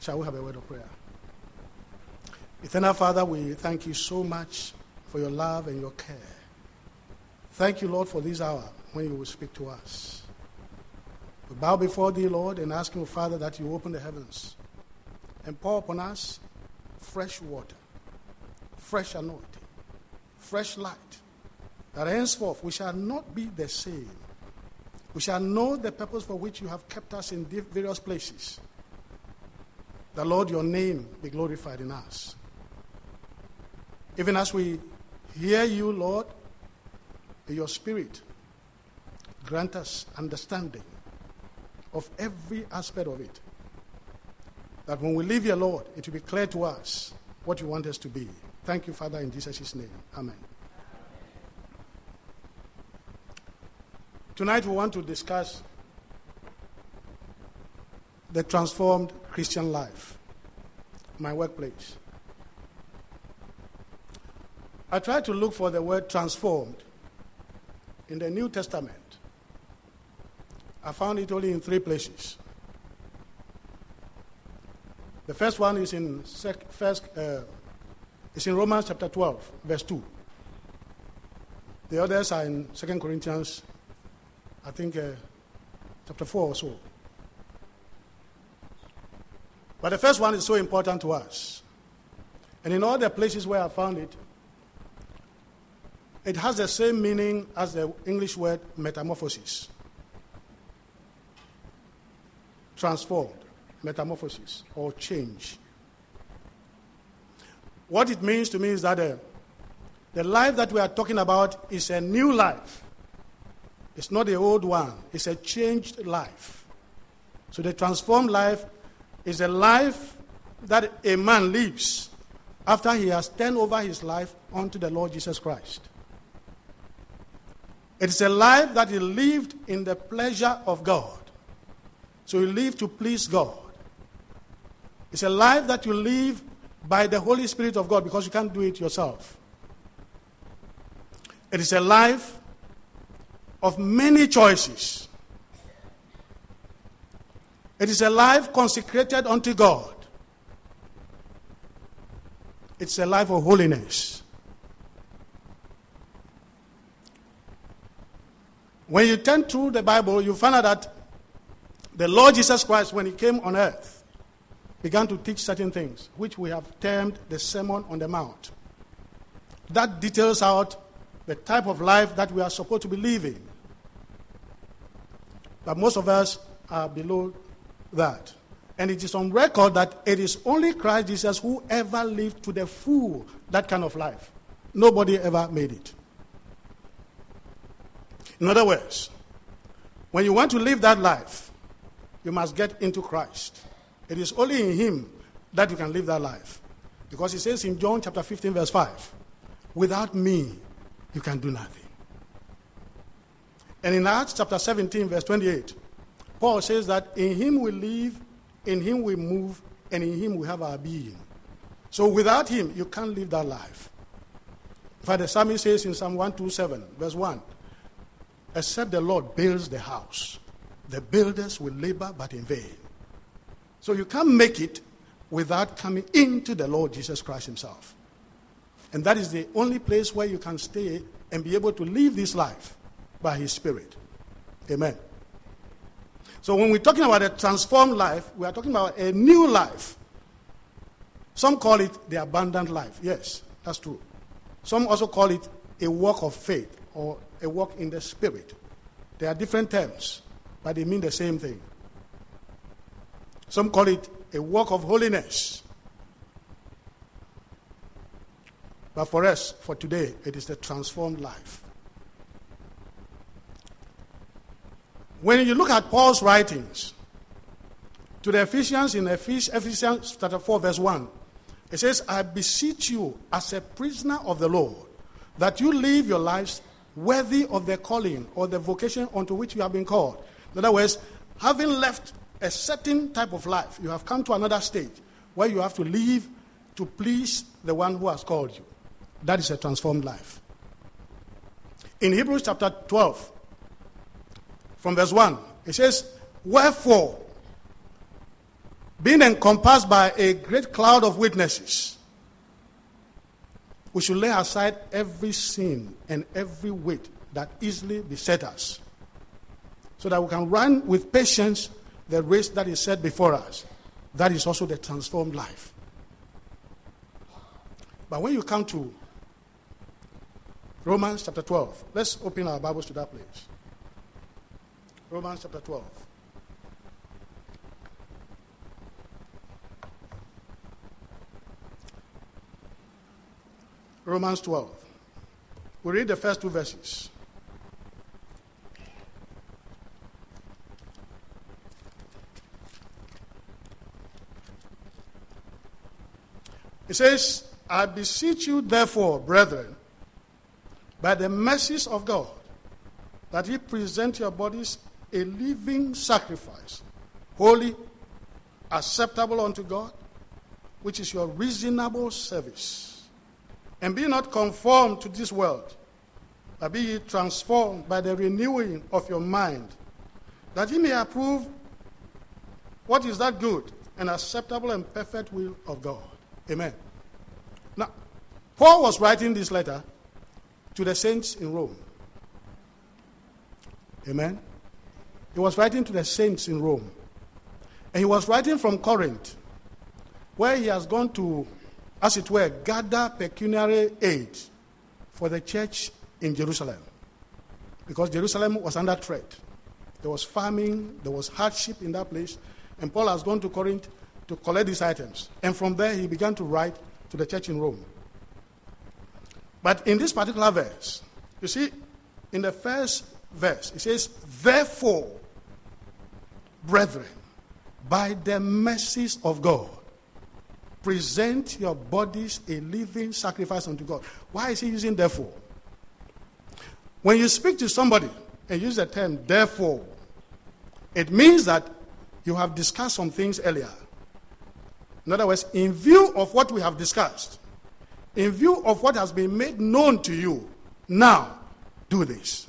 Shall we have a word of prayer? Eternal Father, we thank you so much for your love and your care. Thank you, Lord, for this hour when you will speak to us. We bow before thee, Lord, and ask you, Father, that you open the heavens and pour upon us fresh water, fresh anointing, fresh light, that henceforth we shall not be the same. We shall know the purpose for which you have kept us in various places. The Lord, your name be glorified in us. Even as we hear you, Lord, may your Spirit grant us understanding of every aspect of it. That when we leave here, Lord, it will be clear to us what you want us to be. Thank you, Father, in Jesus' name. Amen. Tonight we want to discuss the transformed Christian life, my workplace. I tried to look for the word transformed in the New Testament. I found it only in 3 places. The first one is in Romans chapter 12, verse 2. The others are in 2 Corinthians, I think, chapter 4 or so. But the first one is so important to us. And in all the places where I found it, it has the same meaning as the English word metamorphosis. Transformed, metamorphosis, or change. What it means to me is that the life that we are talking about is a new life. It's not the old one. It's a changed life. So the transformed life is a life that a man lives after he has turned over his life unto the Lord Jesus Christ. It is a life that he lived in the pleasure of God. So you live to please God. It's a life that you live by the Holy Spirit of God because you can't do it yourself. It is a life of many choices. It is a life consecrated unto God. It's a life of holiness. When you turn through the Bible, you find out that the Lord Jesus Christ, when he came on earth, began to teach certain things, which we have termed the Sermon on the Mount. That details out the type of life that we are supposed to be living. But most of us are below that. And it is on record that it is only Christ Jesus who ever lived to the full that kind of life. Nobody ever made it. In other words, when you want to live that life, you must get into Christ. It is only in him that you can live that life. Because he says in John chapter 15 verse 5, without me, you can do nothing. And in Acts chapter 17 verse 28, Paul says that in him we live, in him we move, and in him we have our being. So without him, you can't live that life. In fact, the psalmist says in Psalm 127 verse 1, except the Lord builds the house, the builders will labor but in vain. So you can't make it without coming into the Lord Jesus Christ himself. And that is the only place where you can stay and be able to live this life by his Spirit. Amen. So when we're talking about a transformed life, we are talking about a new life. Some call it the abundant life. Yes, that's true. Some also call it a walk of faith or a walk in the Spirit. There are different terms, but they mean the same thing. Some call it a walk of holiness. But for us, for today, it is the transformed life. When you look at Paul's writings to the Ephesians in Ephesians chapter 4 verse 1, it says, I beseech you as a prisoner of the Lord, that you live your lives worthy of the calling or the vocation unto which you have been called. In other words, having left a certain type of life, you have come to another stage where you have to live to please the one who has called you. That is a transformed life. In Hebrews chapter 12, from verse 1, it says, wherefore, being encompassed by a great cloud of witnesses, we should lay aside every sin and every weight that easily beset us, so that we can run with patience the race that is set before us. That is also the transformed life. But when you come to Romans chapter 12, let's open our Bibles to that place. Romans chapter 12. Romans 12. We read the first two verses. It says, I beseech you, therefore, brethren, by the mercies of God, that ye present your bodies a living sacrifice, holy, acceptable unto God, which is your reasonable service. And be not conformed to this world, but be ye transformed by the renewing of your mind, that ye may approve what is that good and acceptable and perfect will of God. Amen. Now, Paul was writing this letter to the saints in Rome. Amen. He was writing to the saints in Rome. And he was writing from Corinth, where he has gone to, as it were, gather pecuniary aid for the church in Jerusalem. Because Jerusalem was under threat. There was famine, there was hardship in that place. And Paul has gone to Corinth to collect these items. And from there, he began to write to the church in Rome. But in this particular verse, you see, in the first verse, it says, therefore, brethren, by the mercies of God, present your bodies a living sacrifice unto God. Why is he using therefore? When you speak to somebody and use the term therefore, it means that you have discussed some things earlier. In other words, in view of what we have discussed, in view of what has been made known to you, now do this.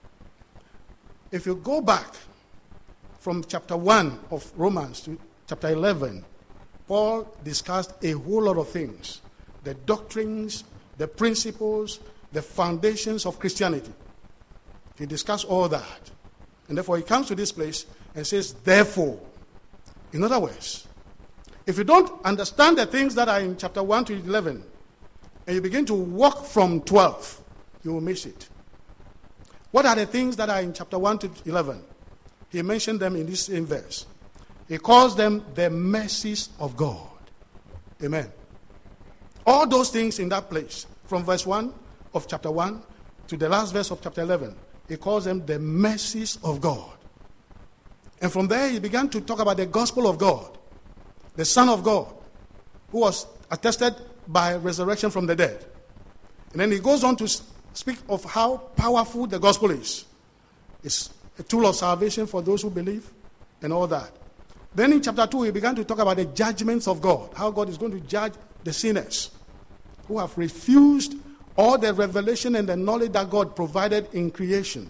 If you go back from chapter 1 of Romans to chapter 11, Paul discussed a whole lot of things. The doctrines, the principles, the foundations of Christianity. He discussed all that. And therefore he comes to this place and says, therefore. In other words, if you don't understand the things that are in chapter 1 to 11, and you begin to walk from 12, you will miss it. What are the things that are in chapter 1 to 11? He mentioned them in this same verse. He calls them the mercies of God. Amen. All those things in that place, from verse 1 of chapter 1 to the last verse of chapter 11, he calls them the mercies of God. And from there, he began to talk about the gospel of God, the Son of God, who was attested by resurrection from the dead. And then he goes on to speak of how powerful the gospel is. It's a tool of salvation for those who believe and all that. Then in chapter 2, he began to talk about the judgments of God, how God is going to judge the sinners who have refused all the revelation and the knowledge that God provided in creation.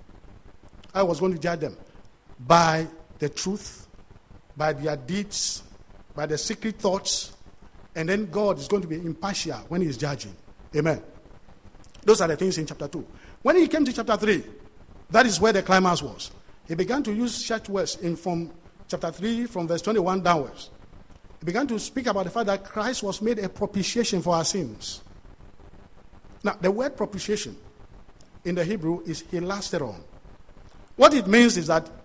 I was going to judge them by the truth, by their deeds, by the secret thoughts, and then God is going to be impartial when he is judging. Amen. Those are the things in chapter 2. When he came to chapter 3, that is where the climax was. He began to use such words from chapter 3, from verse 21 downwards. He began to speak about the fact that Christ was made a propitiation for our sins. Now, the word propitiation in the Hebrew is hilasteron. What it means is that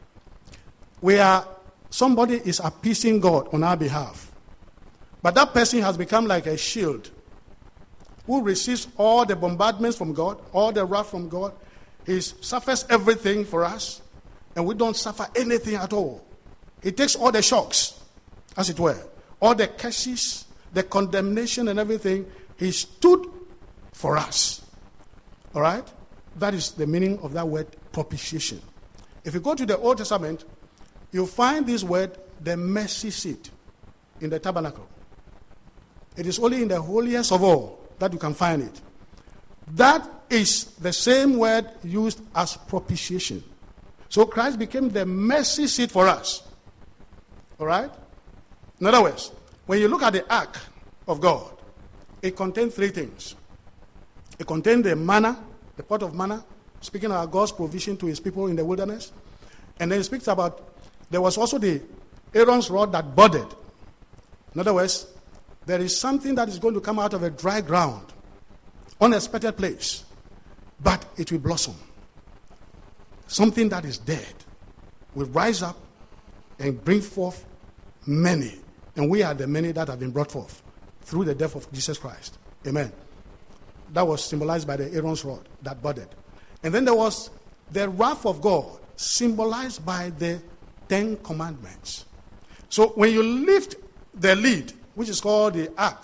somebody is appeasing God on our behalf. But that person has become like a shield who receives all the bombardments from God, all the wrath from God. He suffers everything for us, and we don't suffer anything at all. He takes all the shocks, as it were, all the curses, the condemnation and everything. He stood for us. All right? That is the meaning of that word propitiation. If you go to the Old Testament, you'll find this word, the mercy seat, in the tabernacle. It is only in the holiest of all that you can find it. That is the same word used as propitiation. So Christ became the mercy seat for us. All right? In other words, when you look at the ark of God, it contained three things. It contained the manna, the pot of manna, speaking about God's provision to his people in the wilderness. And then it speaks about, there was also the Aaron's rod that budded. In other words, there is something that is going to come out of a dry ground, unexpected place, but it will blossom. Something that is dead will rise up and bring forth many. And we are the many that have been brought forth through the death of Jesus Christ. Amen. That was symbolized by the Aaron's rod that budded. And then there was the wrath of God, symbolized by the 10 commandments. So when you lift the lid, which is called the ark,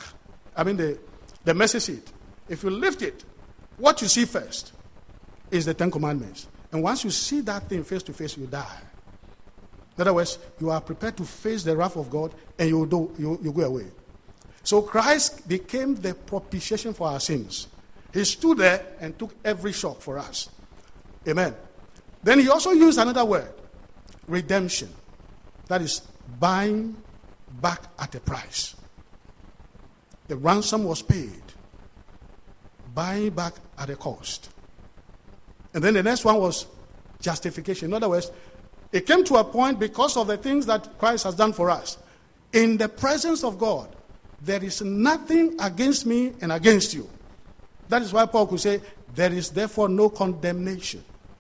the mercy seat, if you lift it, what you see first is the 10 commandments. And once you see that thing face to face, you die. In other words, you are prepared to face the wrath of God and you go away. So Christ became the propitiation for our sins. He stood there and took every shock for us. Amen. Then he also used another word, redemption. That is buying back at a price. The ransom was paid. Buying back at a cost. And then the next one was justification. In other words, it came to a point because of the things that Christ has done for us. In the presence of God, there is nothing against me and against you. That is why Paul could say, there is therefore no condemnation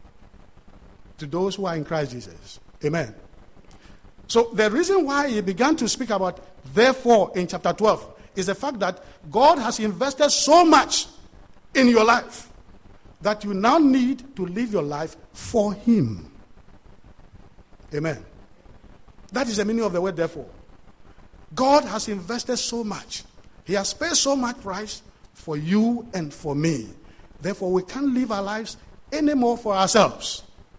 to those who are in Christ Jesus. Amen. So the reason why he began to speak about therefore in chapter 12 is the fact that God has invested so much in your life that you now need to live your life for him. Amen. That is the meaning of the word therefore. God has invested so much. He has paid so much price for you and for me. Therefore, we can't live our lives anymore for ourselves.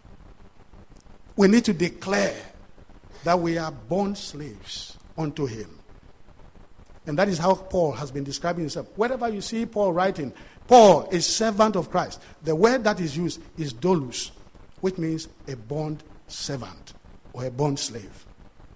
We need to declare that we are born slaves unto him. And that is how Paul has been describing himself. Wherever you see Paul writing, Paul is servant of Christ. The word that is used is doulos, which means a bond servant or a bond slave.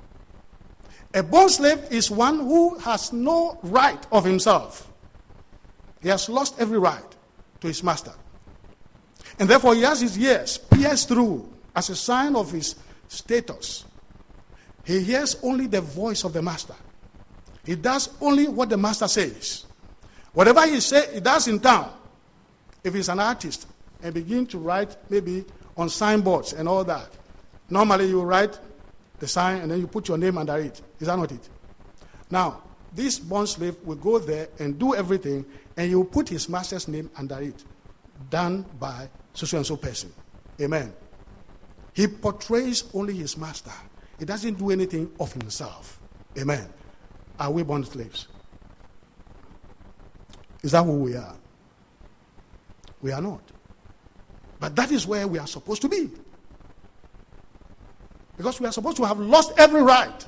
A bond slave is one who has no right of himself. He has lost every right to his master. And therefore he has his ears pierced through as a sign of his status. He hears only the voice of the master. He does only what the master says. Whatever he does in town, if he's an artist and begin to write maybe on signboards and all that, normally you write the sign and then you put your name under it. Is that not it? Now, this bond slave will go there and do everything and he will put his master's name under it. Done by so and so person. Amen. He portrays only his master. He doesn't do anything of himself. Amen. Are we bond slaves? Is that who we are? We are not. But that is where we are supposed to be. Because we are supposed to have lost every right.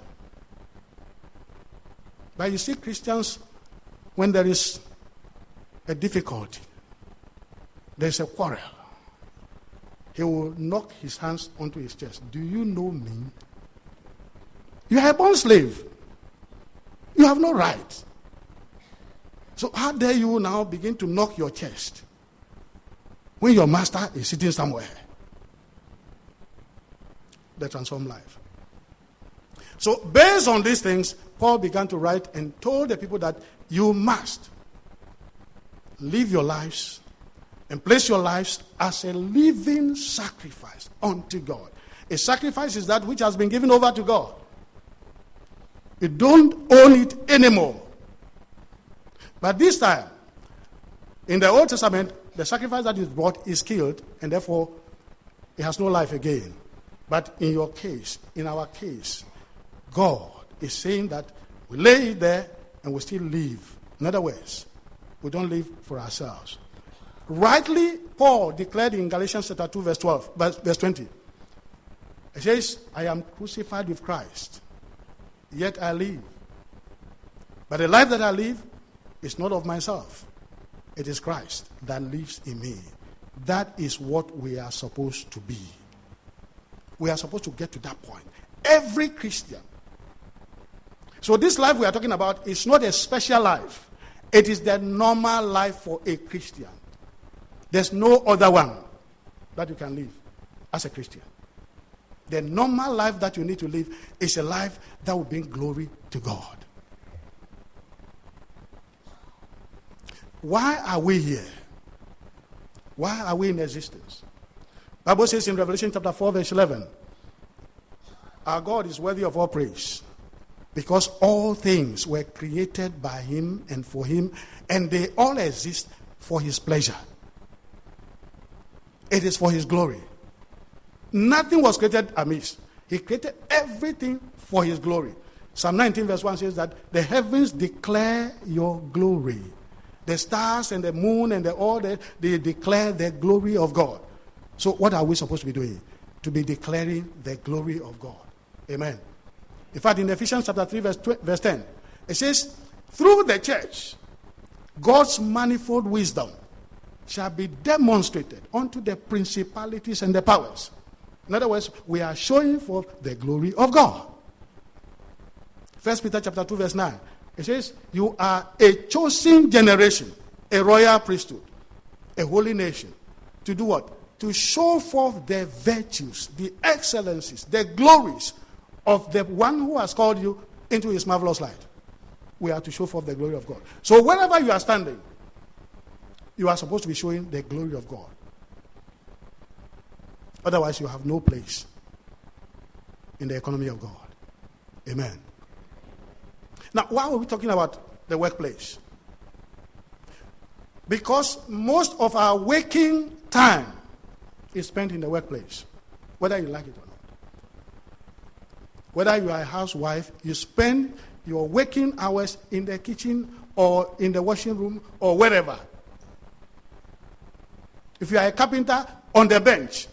But you see Christians, when there is a difficulty, there is a quarrel, he will knock his hands onto his chest. Do you know me? You are a bond slave. You have no right. So how dare you now begin to knock your chest when your master is sitting somewhere? The transformed life. So based on these things, Paul began to write and told the people that you must live your lives and place your lives as a living sacrifice unto God. A sacrifice is that which has been given over to God. You don't own it anymore. But this time, in the Old Testament, the sacrifice that is brought is killed, and therefore it has no life again. But in your case, in our case, God is saying that we lay it there and we still live. In other words, we don't live for ourselves. Rightly, Paul declared in Galatians chapter 2, verse 20. It says, I am crucified with Christ, yet I live. But the life that I live is not of myself. It is Christ that lives in me. That is what we are supposed to be. We are supposed to get to that point. Every Christian So this life we are talking about is not a special life. It is the normal life for a Christian. There's no other one that you can live as a Christian. The normal life that you need to live is a life that will bring glory to God. Why are we here? Why are we in existence? The Bible says in Revelation chapter 4 verse 11, our God is worthy of all praise, because all things were created by him and for him, and they all exist for his pleasure. It is for his glory. Nothing was created amiss. He created everything for his glory. Psalm 19 verse 1 says that the heavens declare your glory. The stars and the moon and they declare the glory of God. So what are we supposed to be doing? To be declaring the glory of God. Amen. In fact, in Ephesians chapter 3 verse 10, it says, through the church, God's manifold wisdom shall be demonstrated unto the principalities and the powers. In other words, we are showing forth the glory of God. 1 Peter chapter 2 verse 9, it says, you are a chosen generation, a royal priesthood, a holy nation. To do what? To show forth the virtues, the excellencies, the glories of the one who has called you into his marvelous light. We are to show forth the glory of God. So wherever you are standing, you are supposed to be showing the glory of God. Otherwise, you have no place in the economy of God. Amen. Now, why are we talking about the workplace? Because most of our waking time is spent in the workplace, whether you like it or not. Whether you are a housewife, you spend your waking hours in the kitchen or in the washing room or wherever. If you are a carpenter, on the bench.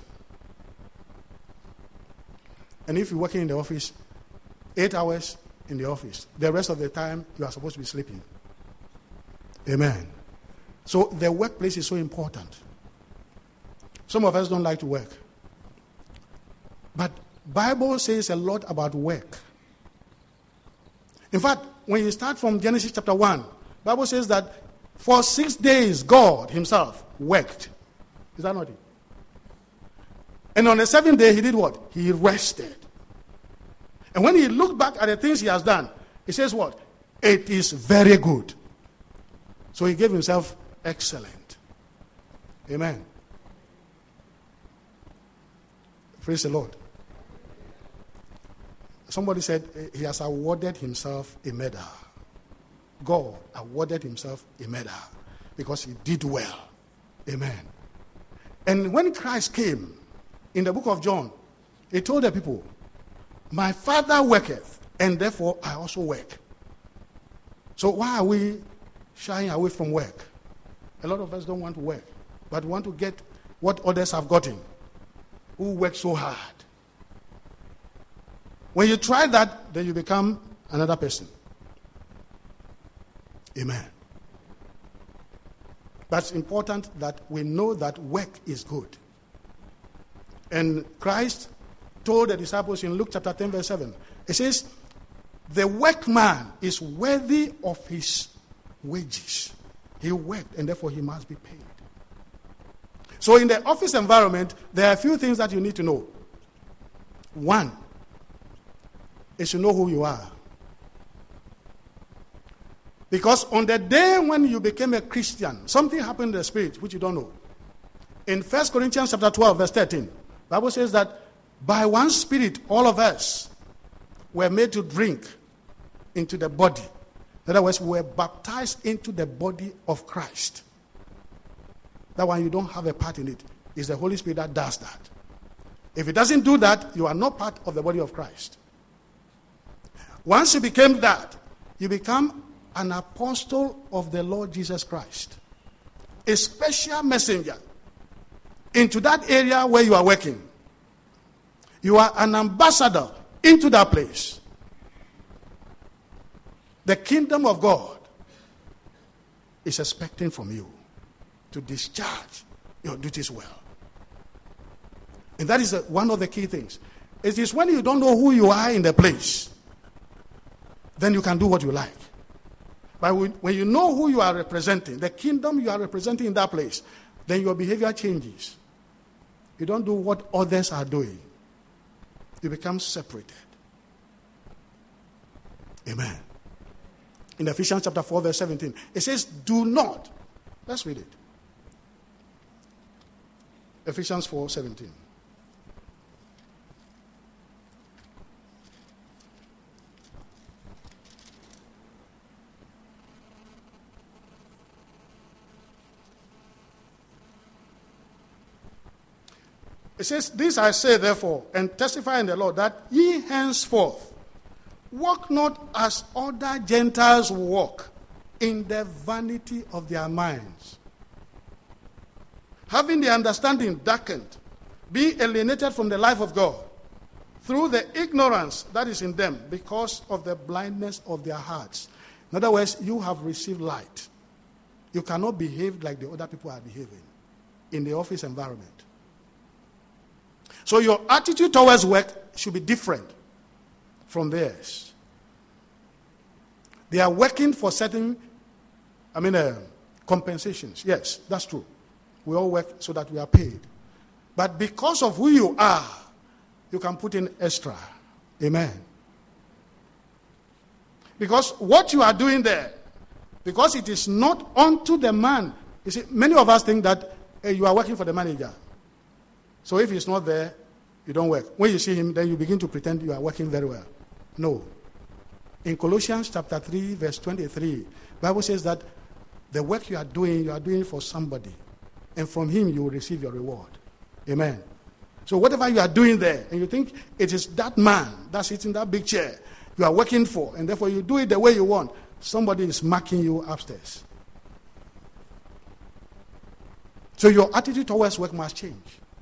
And if you're working in the office, 8 hours in the office. The rest of the time, you are supposed to be sleeping. Amen. So the workplace is so important. Some of us don't like to work. But Bible says a lot about work. In fact, when you start from Genesis chapter 1, Bible says that for 6 days God himself worked. Is that not it? And on the 7th day, he did what? He rested. And when he looked back at the things he has done, he says what? It is very good. So he gave himself excellent. Amen. Praise the Lord. Somebody said he has awarded himself a medal. God awarded himself a medal because he did well. Amen. And when Christ came, in the book of John, he told the people, my Father worketh, and therefore I also work. So why are we shying away from work? A lot of us don't want to work, but want to get what others have gotten, who work so hard. When you try that, then you become another person. Amen. But it's important that we know that work is good. And Christ told the disciples in Luke chapter 10 verse 7, it says, the workman is worthy of his wages. He worked and therefore he must be paid. So in the office environment, there are a few things that you need to know. One is to know who you are. Because on the day when you became a Christian, something happened in the spirit which you don't know. In 1 Corinthians chapter 12 verse 13, the Bible says that by one spirit all of us were made to drink into the body. In other words, we were baptized into the body of Christ. That one you don't have a part in it. It's the Holy Spirit that does that. If it doesn't do that, you are not part of the body of Christ. Once you became that, you become an apostle of the Lord Jesus Christ. A special messenger into that area where you are working. You are an ambassador into that place. The kingdom of God is expecting from you to discharge your duties well. And that is one of the key things. It is when you don't know who you are in the place then you can do what you like. But when you know who you are representing, the kingdom you are representing in that place, then your behavior changes. You don't do what others are doing. You become separated. Amen. In Ephesians chapter 4, verse 17, it says, do not. Let's read it. Ephesians 4, 17. It says, this I say therefore, and testify in the Lord, that ye henceforth walk not as other Gentiles walk, in the vanity of their minds, having the understanding darkened, being alienated from the life of God, through the ignorance that is in them, because of the blindness of their hearts. In other words, you have received light. You cannot behave like the other people are behaving in the office environment. So your attitude towards work should be different from theirs. They are working for certain, compensations. Yes, that's true. We all work so that we are paid. But because of who you are, you can put in extra. Amen. Because what you are doing there, because it is not unto the man. You see, many of us think that you are working for the manager. So if he's not there, you don't work. When you see him, then you begin to pretend you are working very well. No. In Colossians chapter 3, verse 23, the Bible says that the work you are doing for somebody. And from him you will receive your reward. Amen. So whatever you are doing there, and you think it is that man that sits in that big chair you are working for, and therefore you do it the way you want, somebody is marking you upstairs. So your attitude towards work must change.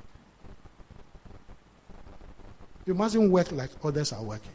You mustn't work like others are working.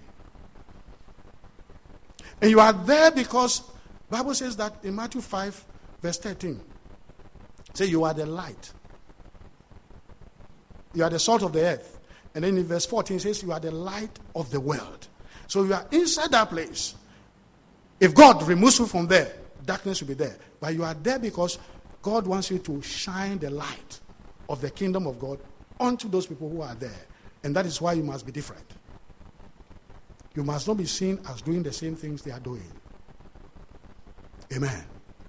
And you are there because the Bible says that in Matthew 5, verse 13, say you are the light. You are the salt of the earth. And then in verse 14 it says you are the light of the world. So you are inside that place. If God removes you from there, darkness will be there. But you are there because God wants you to shine the light of the kingdom of God onto those people who are there. And that is why you must be different. You must not be seen as doing the same things they are doing. Amen.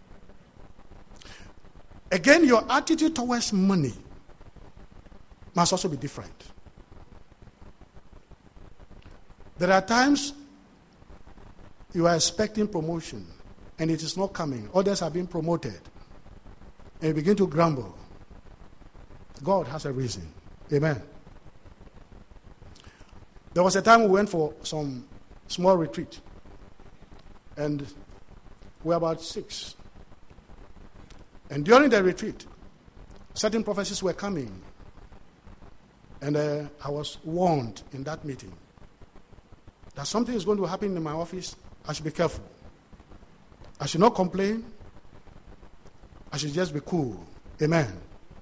Again, your attitude towards money must also be different. There are times you are expecting promotion and it is not coming. Others are being promoted. And you begin to grumble. God has a reason. Amen. There was a time we went for some small retreat. And we were about 6. And during the retreat, certain prophecies were coming. And I was warned in that meeting that something is going to happen in my office. I should be careful. I should not complain. I should just be cool. Amen.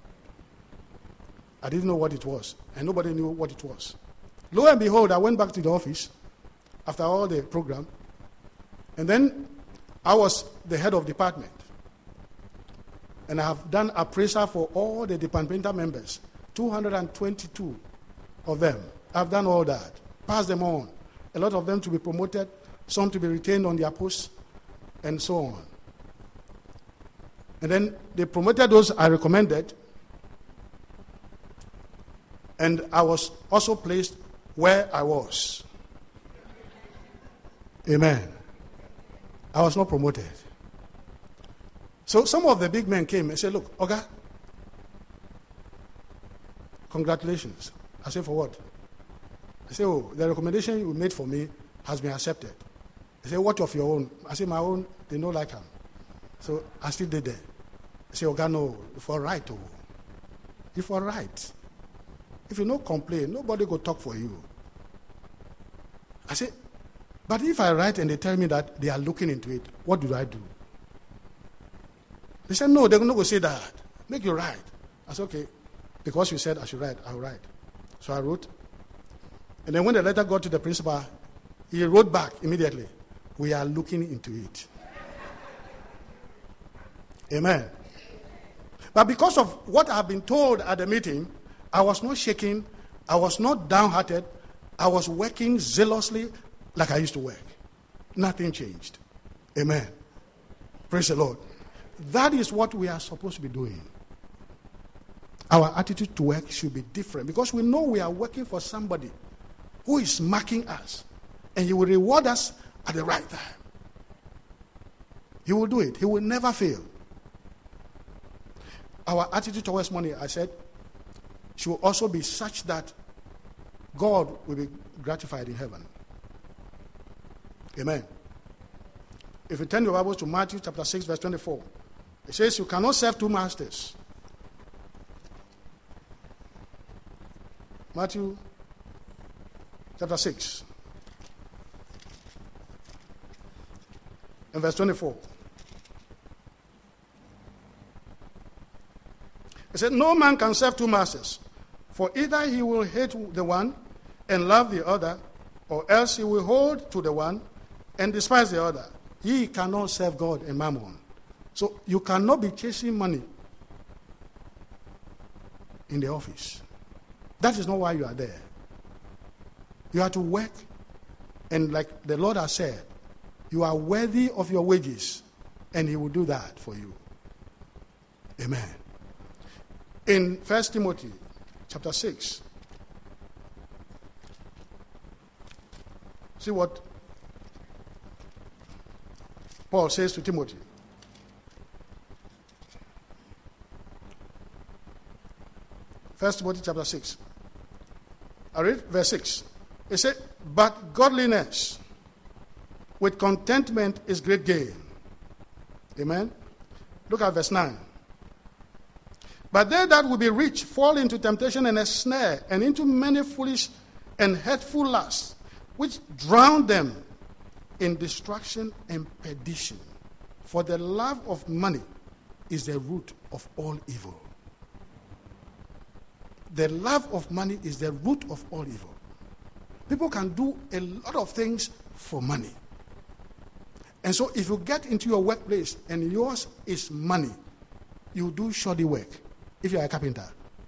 I didn't know what it was. And nobody knew what it was. Lo and behold, I went back to the office after all the program. And then I was the head of department. And I have done appraisal for all the departmental members, 222 of them. I've done all that. Passed them on. A lot of them to be promoted, some to be retained on their posts, and so on. And then they promoted those I recommended. And I was also placed where I was. Amen. I was not promoted. So some of the big men came and said, look, Oga, congratulations. I said, for what? I said, oh, the recommendation you made for me has been accepted. They said, what of your own? I said, my own, they don't like him. So I still did that. I said, Oga, no, for right. Oh. If for right. If you don't complain, nobody go talk for you. I said, but if I write and they tell me that they are looking into it, what do I do? They said, no, they're not going to say that. Make you write. I said, okay, because you said I should write, I'll write. So I wrote. And then when the letter got to the principal, he wrote back immediately. We are looking into it. Amen. But because of what I've been told at the meeting, I was not shaking. I was not downhearted. I was working zealously like I used to work. Nothing changed. Amen. Praise the Lord. That is what we are supposed to be doing. Our attitude to work should be different because we know we are working for somebody who is marking us, and he will reward us at the right time. He will do it. He will never fail. Our attitude towards money, I said, should also be such that God will be gratified in heaven. Amen. If you turn your Bibles to Matthew chapter 6, verse 24, it says, you cannot serve two masters. Matthew chapter 6 and verse 24. It said, no man can serve two masters, for either he will hate the one and love the other, or else he will hold to the one and despise the other. Ye cannot serve God and mammon. So you cannot be chasing money in the office. That is not why you are there. You have to work, and like the Lord has said, you are worthy of your wages, and he will do that for you. Amen. In 1 Timothy chapter 6, see what Paul says to Timothy. First Timothy chapter 6. I read verse 6. It said, but godliness with contentment is great gain. Amen. Look at verse 9. But they that will be rich fall into temptation and a snare, and into many foolish and hurtful lusts, which drown them in destruction and perdition. For the love of money is the root of all evil. The love of money is the root of all evil. People can do a lot of things for money. And so if you get into your workplace and yours is money, you do shoddy work if you are a carpenter.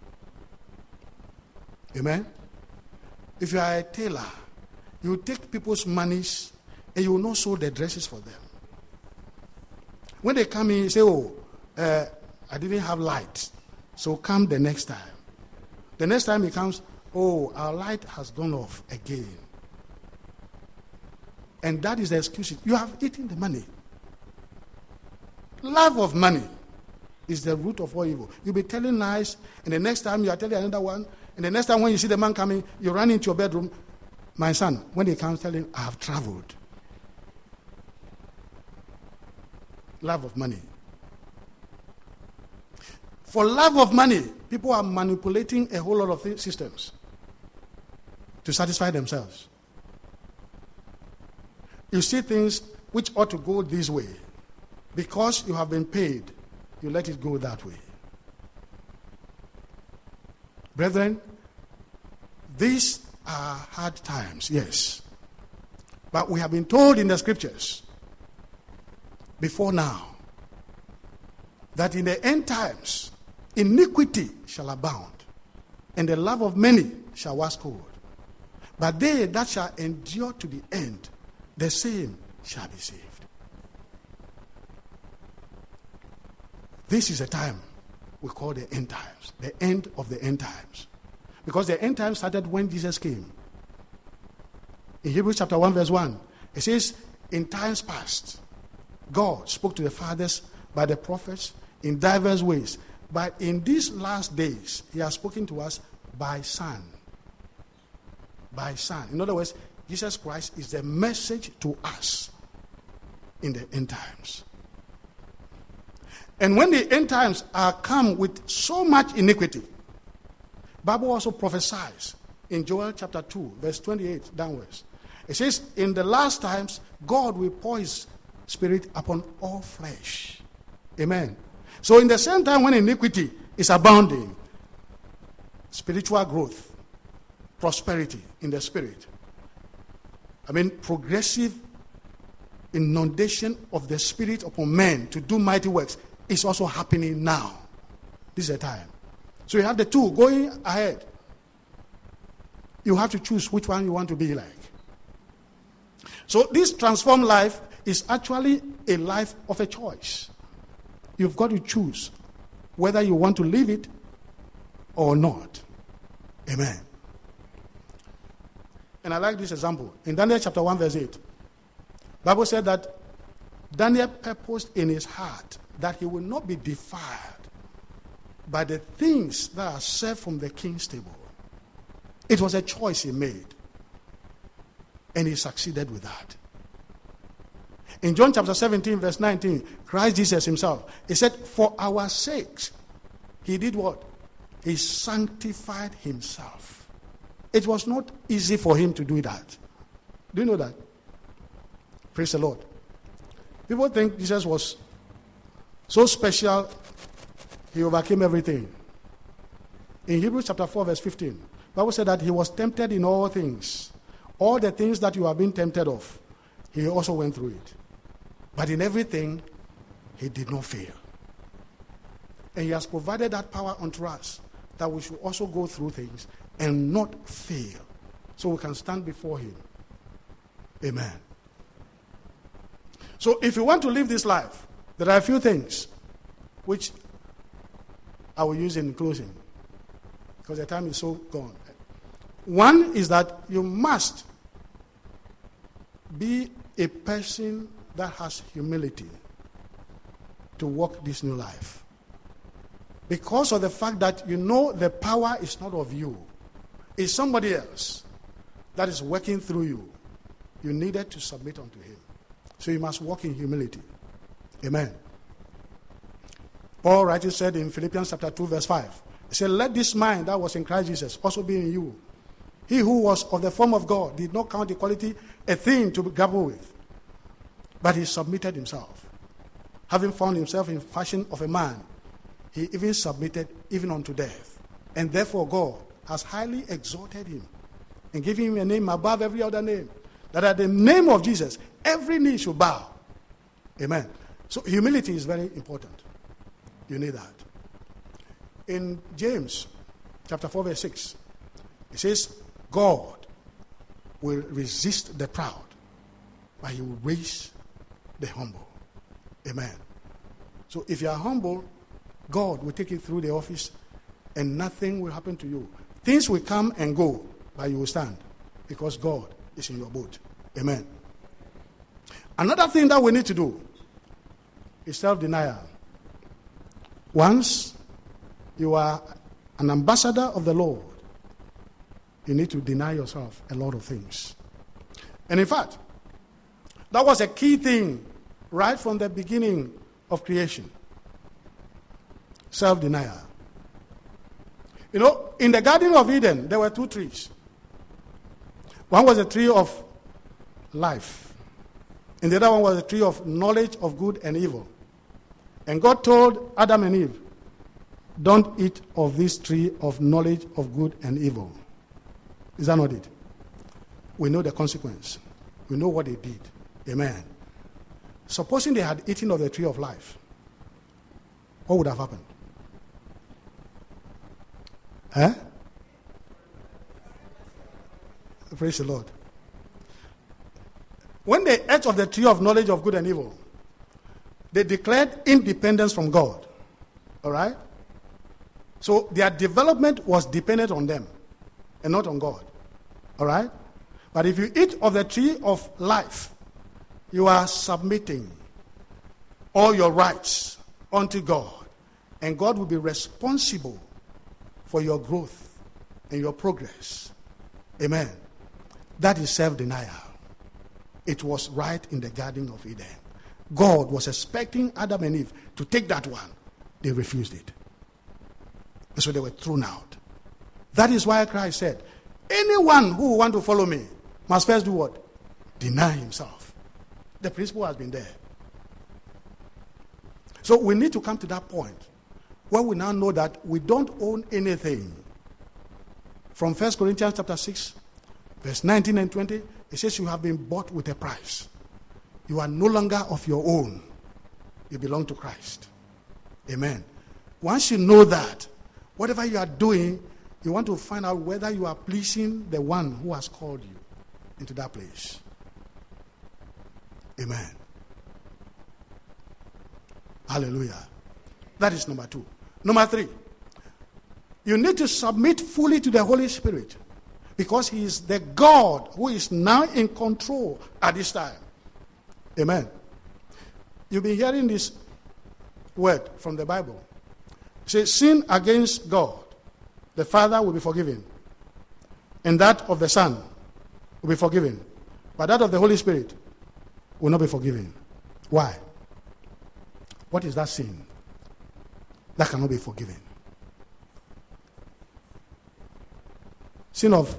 Amen? If you are a tailor, you take people's monies and you will not sew the dresses for them. When they come in, you say, I didn't have light, so come the next time. The next time he comes, our light has gone off again. And that is the excuse. You have eaten the money. Love of money is the root of all evil. You'll be telling lies, and the next time you are telling another one, and the next time when you see the man coming, you run into your bedroom. My son, when he comes, tell him, I have traveled. Love of money. For love of money, people are manipulating a whole lot of systems to satisfy themselves. You see things which ought to go this way. Because you have been paid, you let it go that way. Brethren, these are hard times, yes. But we have been told in the scriptures before now that in the end times, iniquity shall abound, and the love of many shall wax cold. But they that shall endure to the end, the same shall be saved. This is a time we call the end times, the end of the end times. Because the end times started when Jesus came. In Hebrews chapter 1 verse 1, it says, in times past, God spoke to the fathers by the prophets in diverse ways. But in these last days, he has spoken to us by Son. By Son. In other words, Jesus Christ is the message to us in the end times. And when the end times are come with so much iniquity, Bible also prophesies in Joel chapter 2, verse 28 downwards. It says, in the last times, God will pour his spirit upon all flesh. Amen. So in the same time when iniquity is abounding, spiritual growth, prosperity in the spirit, progressive inundation of the Spirit upon men to do mighty works is also happening now. This is the time. So you have the two going ahead. You have to choose which one you want to be like. So this transformed life is actually a life of a choice. You've got to choose whether you want to live it or not. Amen. And I like this example. In Daniel chapter 1 verse 8, Bible said that Daniel purposed in his heart that he will not be defiled by the things that are served from the king's table. It was a choice he made. And he succeeded with that. In John chapter 17 verse 19, Christ Jesus himself, he said, for our sakes, he did what? He sanctified himself. It was not easy for him to do that. Do you know that? Praise the Lord. People think Jesus was so special, he overcame everything. In Hebrews chapter 4 verse 15, the Bible said that he was tempted in all things. All the things that you have been tempted of, he also went through it. But in everything, he did not fail. And he has provided that power unto us that we should also go through things and not fail. So we can stand before him. Amen. So if you want to live this life, there are a few things which I will use in closing because the time is so gone. One is that you must be a person that has humility to walk this new life. Because of the fact that you know the power is not of you. It's somebody else that is working through you. You needed to submit unto him. So you must walk in humility. Amen. Paul rightly said in Philippians chapter 2 verse 5, he said, let this mind that was in Christ Jesus also be in you. He who was of the form of God did not count equality a thing to grapple with, but he submitted himself. Having found himself in fashion of a man, he even submitted even unto death. And therefore God has highly exalted him and given him a name above every other name, that at the name of Jesus, every knee should bow. Amen. So humility is very important. You need that. In James chapter 4 verse 6, it says, God will resist the proud, but he will raise the humble. Amen. So if you are humble, God will take you through the office and nothing will happen to you. Things will come and go, but you will stand because God is in your boat. Amen. Another thing that we need to do is self-denial. Once you are an ambassador of the Lord, you need to deny yourself a lot of things. And in fact, that was a key thing right from the beginning of creation. Self-denial. You know, in the Garden of Eden, there were two trees. One was a tree of life, and the other one was a tree of knowledge of good and evil. And God told Adam and Eve, don't eat of this tree of knowledge of good and evil. Is that not it? We know the consequence. We know what they did. Amen. Supposing they had eaten of the tree of life, what would have happened? Praise the Lord. When they ate of the tree of knowledge of good and evil, they declared independence from God. All right? So their development was dependent on them and not on God. All right? But if you eat of the tree of life, you are submitting all your rights unto God. And God will be responsible for your growth and your progress. Amen. That is self-denial. It was right in the Garden of Eden. God was expecting Adam and Eve to take that one. They refused it. And so they were thrown out. That is why Christ said, anyone who wants to follow me must first do what? Deny himself. The principle has been there. So we need to come to that point where we now know that we don't own anything. From 1 Corinthians chapter 6, verse 19 and 20, it says you have been bought with a price. You are no longer of your own. You belong to Christ. Amen. Once you know that, whatever you are doing, you want to find out whether you are pleasing the one who has called you into that place. Amen. Hallelujah. That is number 2. Number 3, you need to submit fully to the Holy Spirit, because he is the God who is now in control at this time. Amen. You've been hearing this word from the Bible. It says, sin against God, the Father will be forgiven, and that of the Son will be forgiven, but that of the Holy Spirit will not be forgiven. Why? What is that sin that cannot be forgiven? Sin of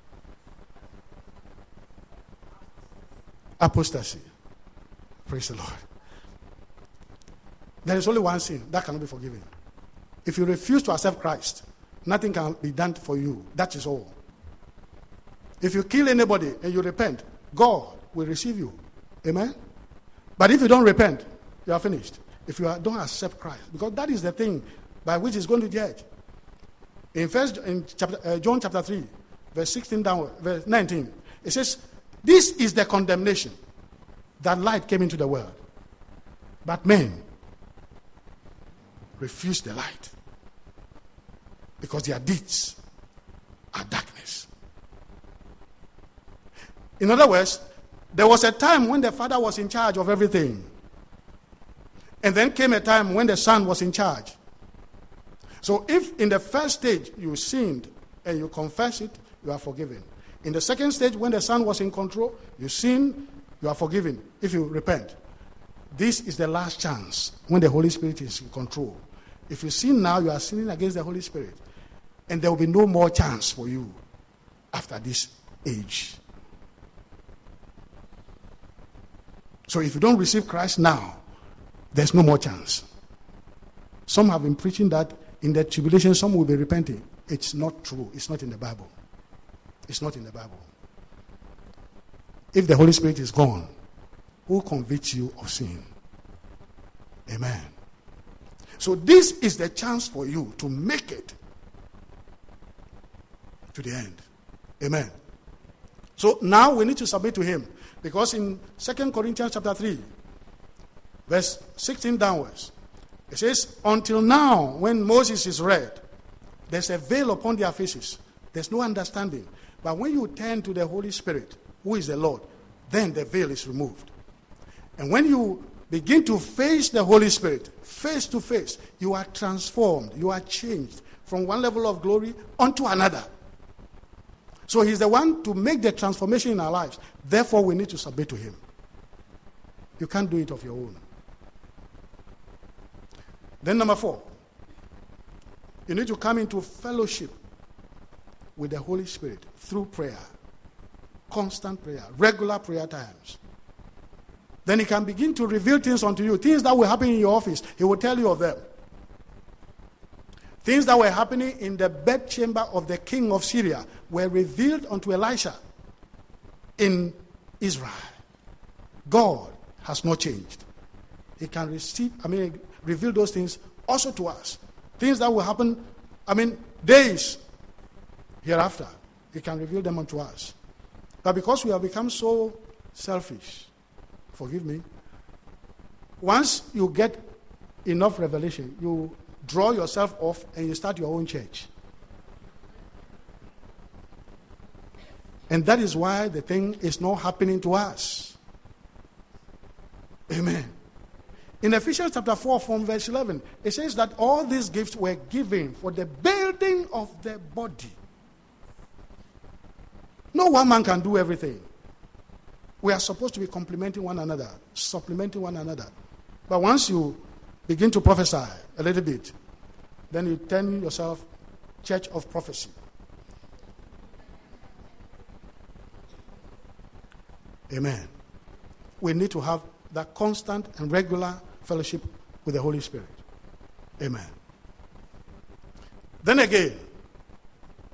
apostasy. Praise the Lord. There is only one sin that cannot be forgiven. If you refuse to accept Christ, nothing can be done for you. That is all. If you kill anybody and you repent, God will receive you. Amen? But if you don't repent, you are finished. If you don't accept Christ, because that is the thing by which he's going to judge. In John chapter 3, verse 16 down, verse 19, it says, this is the condemnation, that light came into the world, but men refused the light because their deeds are darkness. In other words, there was a time when the Father was in charge of everything, and then came a time when the Son was in charge. So if in the first stage you sinned and you confess it, you are forgiven. In the second stage, when the Son was in control, you sin, you are forgiven if you repent. This is the last chance when the Holy Spirit is in control. If you sin now, you are sinning against the Holy Spirit. And there will be no more chance for you after this age. So if you don't receive Christ now, there's no more chance. Some have been preaching that in the tribulation, some will be repenting. It's not true. It's not in the Bible. It's not in the Bible. If the Holy Spirit is gone, who convicts you of sin? Amen. So this is the chance for you to make it to the end. Amen. So now we need to submit to him, because in 2 Corinthians chapter 3, verse 16 downwards, it says, until now, when Moses is read, there's a veil upon their faces. There's no understanding. But when you turn to the Holy Spirit, who is the Lord, then the veil is removed. And when you begin to face the Holy Spirit, face to face, you are transformed, you are changed from one level of glory onto another. So he's the one to make the transformation in our lives. Therefore, we need to submit to him. You can't do it of your own. Then number 4, you need to come into fellowship with the Holy Spirit through prayer, constant prayer, regular prayer times. Then he can begin to reveal things unto you, things that will happen in your office. He will tell you of them. Things that were happening in the bedchamber of the king of Syria were revealed unto Elisha in Israel. God has not changed. He can reveal those things also to us. Things that will happen, days hereafter. He can reveal them unto us. But because we have become so selfish, forgive me, once you get enough revelation, you draw yourself off and you start your own church. And that is why the thing is not happening to us. Amen. In Ephesians chapter 4 from verse 11, it says that all these gifts were given for the building of the body. No one man can do everything. We are supposed to be complementing one another, supplementing one another. But once you begin to prophesy a little bit, then you turn yourself church of prophecy. Amen. We need to have that constant and regular fellowship with the Holy Spirit. Amen. Then again,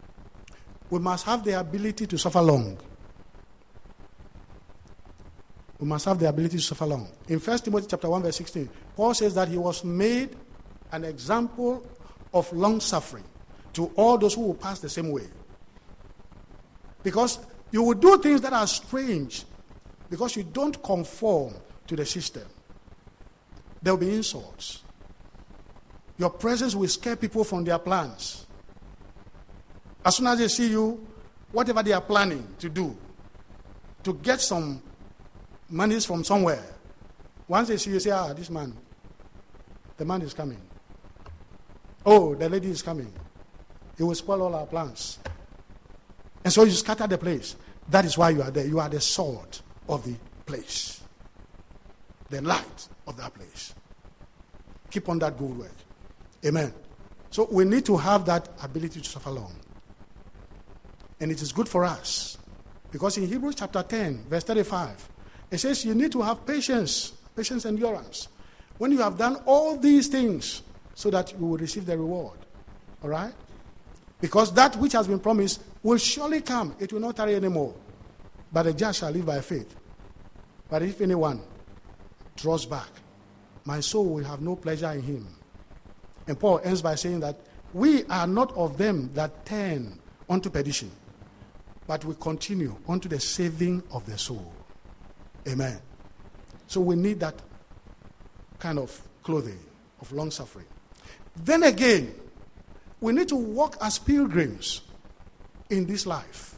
we must have the ability to suffer long. We must have the ability to suffer long. In 1 Timothy chapter 1, verse 16, Paul says that he was made an example of long suffering to all those who will pass the same way. Because you will do things that are strange because you don't conform to the system. There will be insults. Your presence will scare people from their plans. As soon as they see you, whatever they are planning to do, to get some monies from somewhere, once they see you, say, this man, the man is coming. Oh, the lady is coming. He will spoil all our plans. And so you scatter the place. That is why you are there. You are the salt of the place. The light of that place. Keep on that good work. Amen. So we need to have that ability to suffer long. And it is good for us. Because in Hebrews chapter 10, verse 35, it says you need to have patience, endurance. When you have done all these things, so that you will receive the reward. All right? Because that which has been promised will surely come. It will not tarry anymore. But the just shall live by faith. But if anyone draws back, my soul will have no pleasure in him. And Paul ends by saying that we are not of them that turn unto perdition, but we continue unto the saving of the soul. Amen. So we need that kind of clothing of long suffering. Then again, we need to walk as pilgrims in this life.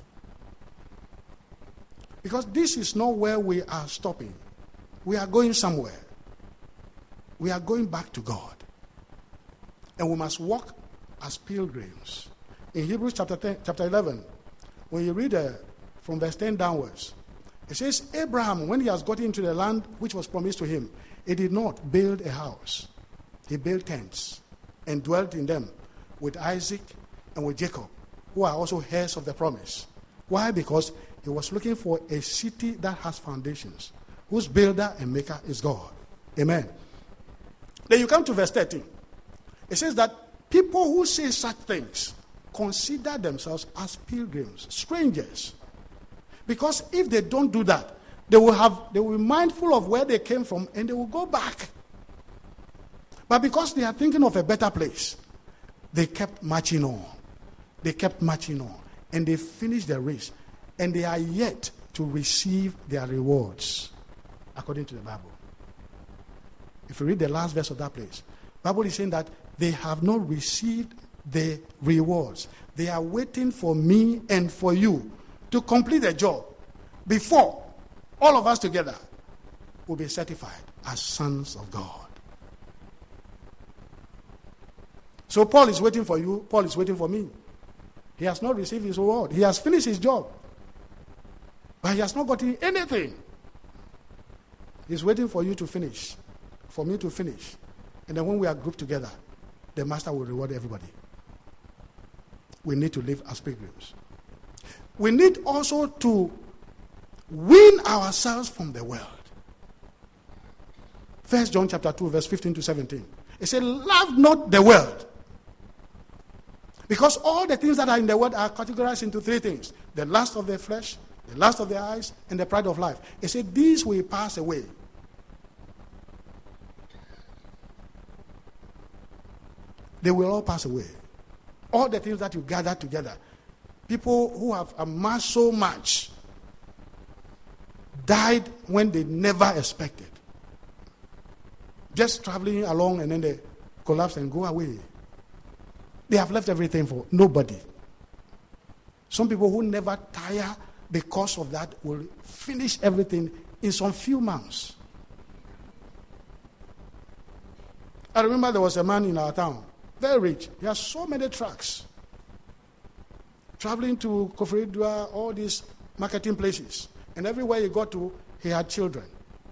Because this is not where we are stopping. We are going somewhere. We are going back to God. And we must walk as pilgrims. In Hebrews chapter 11, when you read from verse 10 downwards, it says, Abraham, when he has gotten into the land which was promised to him, he did not build a house. He built tents and dwelt in them with Isaac and with Jacob, who are also heirs of the promise. Why? Because he was looking for a city that has foundations, whose builder and maker is God. Amen. Then you come to verse 13. It says that people who say such things consider themselves as pilgrims, strangers. Because if they don't do that, they will be mindful of where they came from and they will go back. But because they are thinking of a better place, they kept marching on. They kept marching on. And they finished the race. And they are yet to receive their rewards, according to the Bible. If you read the last verse of that place, the Bible is saying that they have not received the rewards. They are waiting for me and for you to complete the job before all of us together will be certified as sons of God. So Paul is waiting for you. Paul is waiting for me. He has not received his reward. He has finished his job. But he has not gotten anything. He's waiting for you to finish. For me to finish. And then when we are grouped together, the master will reward everybody. We need to live as pilgrims. We need also to wean ourselves from the world. 1 John chapter 2, verse 15 to 17. It said, love not the world. Because all the things that are in the world are categorized into three things. The lust of the flesh, the lust of the eyes, and the pride of life. It said, these will pass away. They will all pass away. All the things that you gather together. People who have amassed so much died when they never expected. Just traveling along and then they collapse and go away. They have left everything for nobody. Some people who never tire because of that will finish everything in some few months. I remember there was a man in our town, very rich. He has so many trucks. Traveling to Koforidua, all these marketing places. And everywhere he got to, he had children.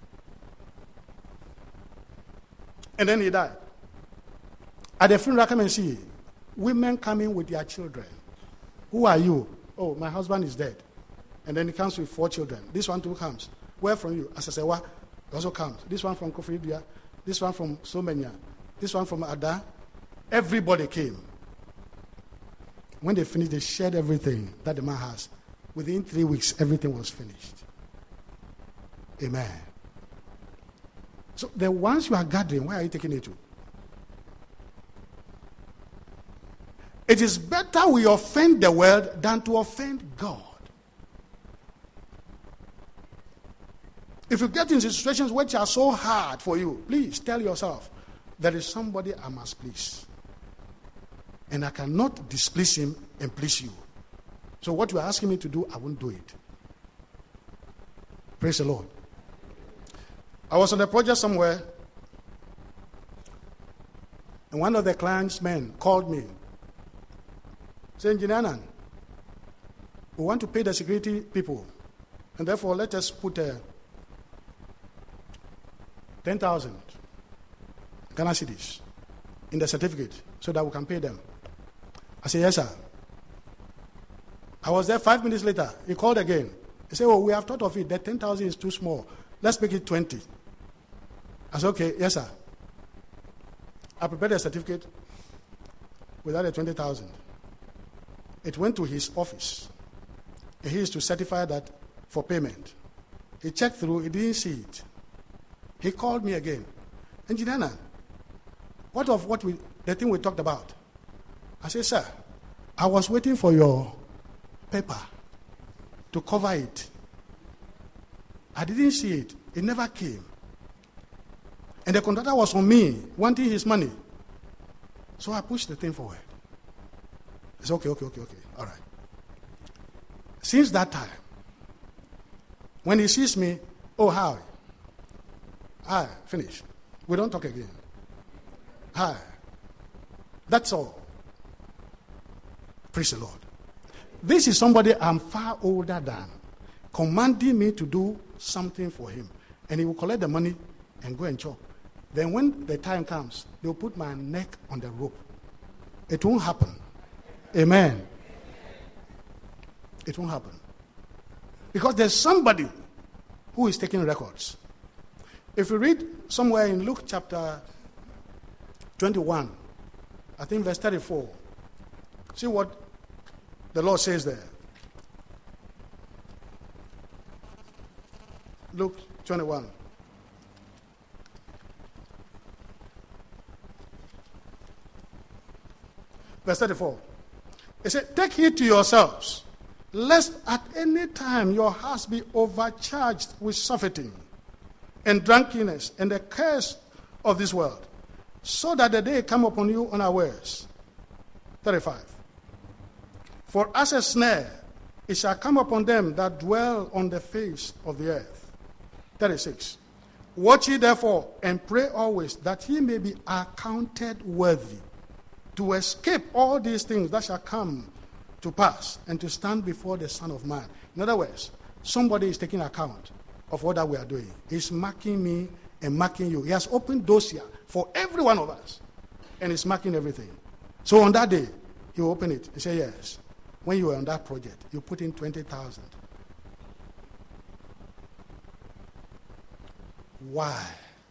And then he died. At the funeral, come and see women coming with their children. Who are you? Oh, my husband is dead. And then he comes with 4 children. This one too comes. Where from you? Asasewa also comes. This one from Koforidua. This one from Somenya. This one from Ada. Everybody came. When they finished, they shared everything that the man has. Within 3 weeks, everything was finished. Amen. So the ones you are gathering, where are you taking it to? It is better we offend the world than to offend God. If you get into situations which are so hard for you, please tell yourself, there is somebody I must please. And I cannot displease him and please you. So what you are asking me to do, I won't do it. Praise the Lord. I was on a project somewhere, and one of the client's men called me, saying, Engineer Annan, we want to pay the security people, and therefore let us put 10,000 Ghana cedis in the certificate so that we can pay them. I said, yes, sir. I was there 5 minutes later. He called again. He said, oh, we have thought of it. That 10,000 is too small. Let's make it 20. I said, okay, yes, sir. I prepared a certificate without the 20,000. It went to his office. And he is to certify that for payment. He checked through. He didn't see it. He called me again. Engineer Annan, what of the thing we talked about? I said, sir, I was waiting for your paper to cover it. I didn't see it. It never came. And the contractor was on me, wanting his money. So I pushed the thing forward. It's okay. All right. Since that time, when he sees me, oh, hi. Hi, finish. We don't talk again. Hi. That's all. Praise the Lord. This is somebody I'm far older than, commanding me to do something for him. And he will collect the money and go and chop. Then when the time comes, they'll put my neck on the rope. It won't happen. Amen. It won't happen. Because there's somebody who is taking records. If you read somewhere in Luke chapter 21, I think verse 34, see what the Lord says there. Luke 21. Verse 34. It said, take heed to yourselves, lest at any time your hearts be overcharged with surfeiting and drunkenness and the curse of this world, so that the day come upon you unawares. 35. For as a snare it shall come upon them that dwell on the face of the earth. 36. Watch ye therefore and pray always, that ye may be accounted worthy to escape all these things that shall come to pass and to stand before the Son of Man. In other words, somebody is taking account of what that we are doing. He's marking me and marking you. He has opened dossier for every one of us, and he's marking everything. So on that day, he will open it and say, yes, when you were on that project, you put in 20,000. Why?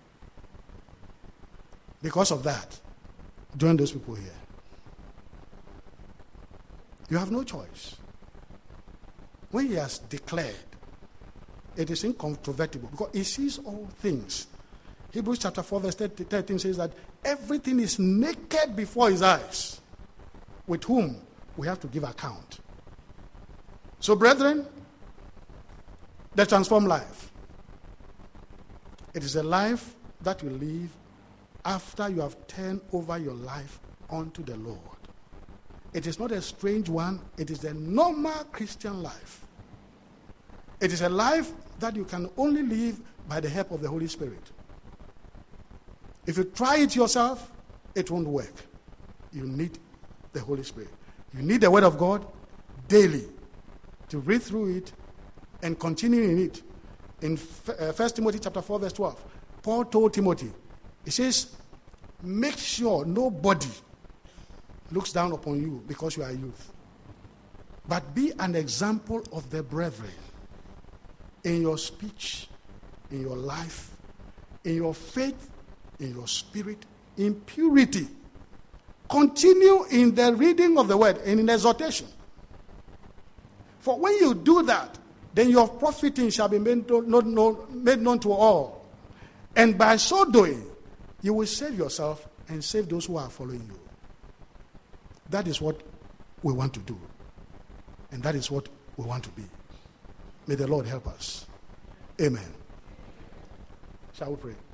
Because of that, join those people here. You have no choice. When he has declared, it is incontrovertible because he sees all things. Hebrews chapter 4 verse 13 says that everything is naked before his eyes, with whom we have to give account. So brethren, the transformed life, it is a life that you live after you have turned over your life unto the Lord. It is not a strange one. It is a normal Christian life. It is a life that you can only live by the help of the Holy Spirit. If you try it yourself, it won't work. You need the Holy Spirit. You need the Word of God daily to read through it and continue in it. In 1 Timothy chapter 4 verse 12, Paul told Timothy, he says, make sure nobody looks down upon you because you are a youth. But be an example of the brethren in your speech, in your life, in your faith, in your spirit, in purity. Continue in the reading of the word and in exhortation. For when you do that, then your profiting shall be made known to all. And by so doing, you will save yourself and save those who are following you. That is what we want to do. And that is what we want to be. May the Lord help us. Amen. Shall we pray?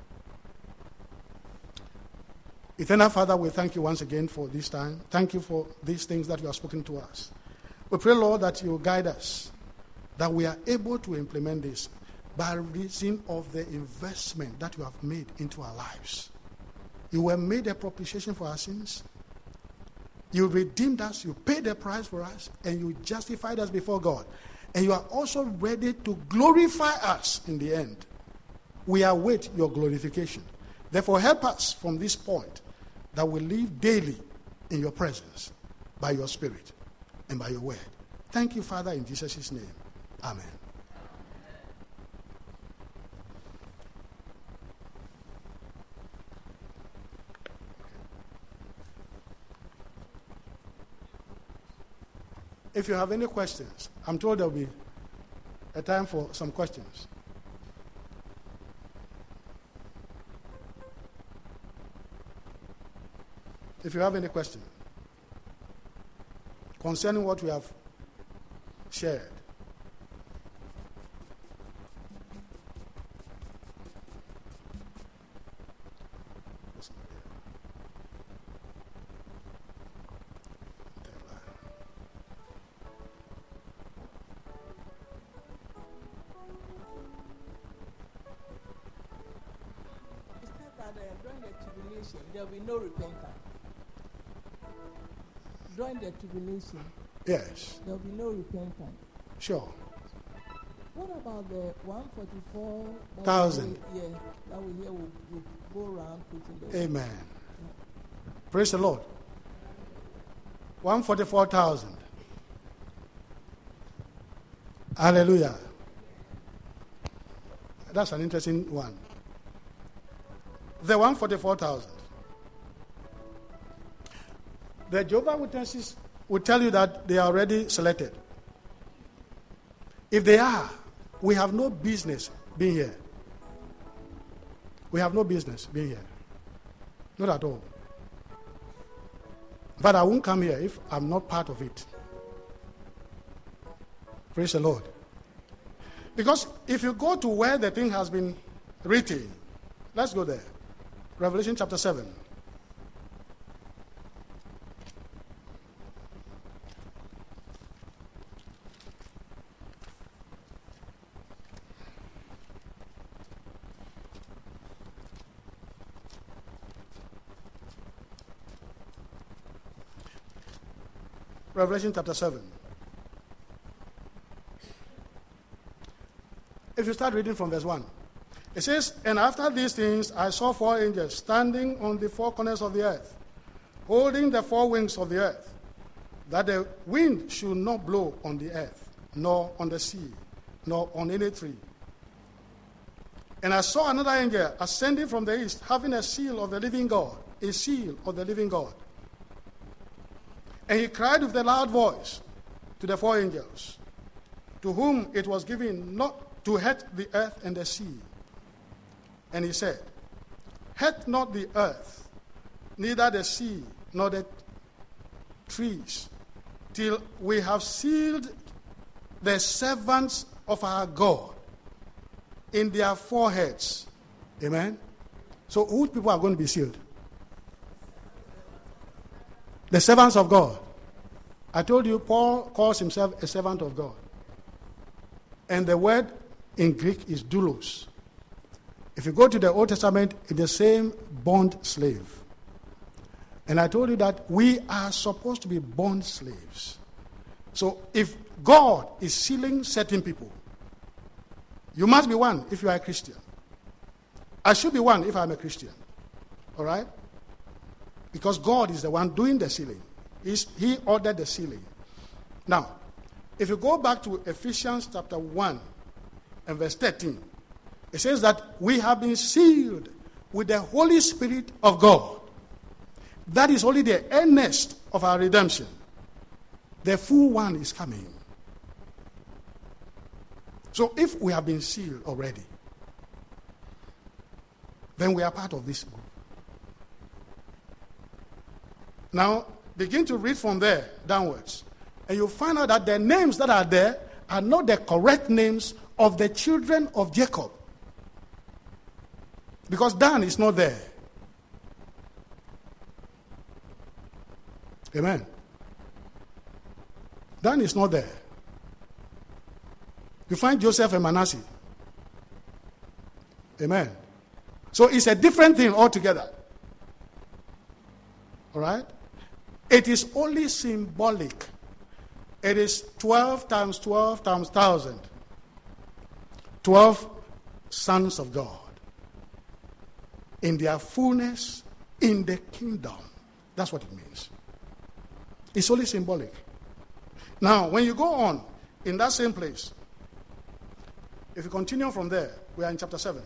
Eternal Father, we thank you once again for this time. Thank you for these things that you have spoken to us. We pray, Lord, that you will guide us, that we are able to implement this by reason of the investment that you have made into our lives. You were made a propitiation for our sins. You redeemed us, you paid the price for us, and you justified us before God. And you are also ready to glorify us in the end. We await your glorification. Therefore, help us from this point that we live daily in your presence by your Spirit and by your word. Thank you, Father, in Jesus' name. Amen. If you have any questions, I'm told there will be a time for some questions. If you have any question concerning what we have shared. During the tribulation, there will be no repentance. During the tribulation, Yes. there will be no repentance. Sure. What about the 144,000? 1,000. Yeah, that we hear will go around preaching the Amen. Praise the Lord. 144,000. Hallelujah. That's an interesting one. The 144,000. The Jehovah's Witnesses will tell you that they are already selected. If they are, we have no business being here. We have no business being here. Not at all. But I won't come here if I'm not part of it. Praise the Lord. Because if you go to where the thing has been written, let's go there. Revelation chapter 7. Revelation chapter 7. If you start reading from verse 1, it says, "And after these things I saw 4 angels standing on the 4 corners of the earth, holding the 4 wings of the earth, that the wind should not blow on the earth, nor on the sea, nor on any tree. And I saw another angel ascending from the east, having a seal of the living God, a seal of the living God. And he cried with a loud voice to the 4 angels, to whom it was given not to hurt the earth and the sea. And he said, Hurt not the earth, neither the sea, nor the trees, till we have sealed the servants of our God in their foreheads." Amen? So who people are going to be sealed? The servants of God. I told you, Paul calls himself a servant of God. And the word in Greek is doulos. If you go to the Old Testament, it's the same bond slave. And I told you that we are supposed to be bond slaves. So if God is sealing certain people, you must be one if you are a Christian. I should be one if I'm a Christian. All right? Because God is the one doing the sealing. He ordered the sealing. Now, if you go back to Ephesians chapter 1 and verse 13, it says that we have been sealed with the Holy Spirit of God. That is only the earnest of our redemption. The full one is coming. So if we have been sealed already, then we are part of this group. Now, begin to read from there downwards, and you'll find out that the names that are there are not the correct names of the children of Jacob. Because Dan is not there. Amen. Dan is not there. You find Joseph and Manasseh. Amen. So it's a different thing altogether. All right? It is only symbolic. It is 12 times 12 times 1,000. 12 sons of God. In their fullness, in the kingdom. That's what it means. It's only symbolic. Now, when you go on, in that same place, if you continue from there, we are in chapter 7.